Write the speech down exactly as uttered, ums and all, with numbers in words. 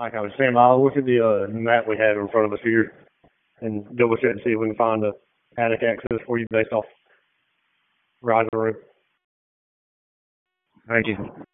Like I was saying, I'll look at the uh, map we have in front of us here and double check and see if we can find the attic access for you based off Riser Room. Thank you.